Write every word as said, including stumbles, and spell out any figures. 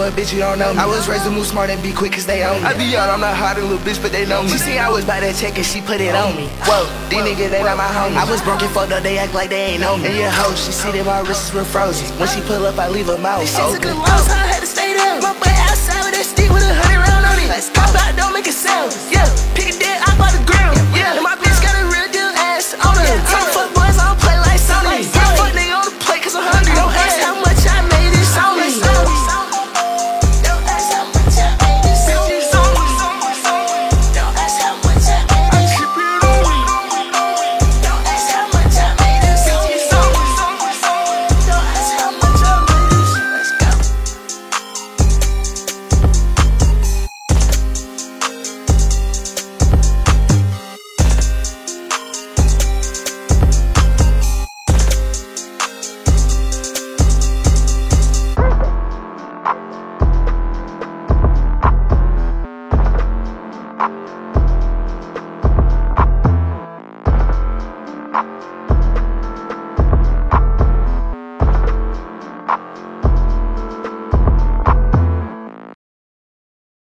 little bitch, you don't know me. I was raised to move smart and be quick cause they own me. I be young, I'm not hot, a little bitch, but they know me. She seen I was by that check and she put it on me. Whoa, these niggas, they not my homies. I was broken, fucked up, they act like they ain't know me. And your hoe, she see that my wrists were frozen. When she pull up, I leave her mouth open.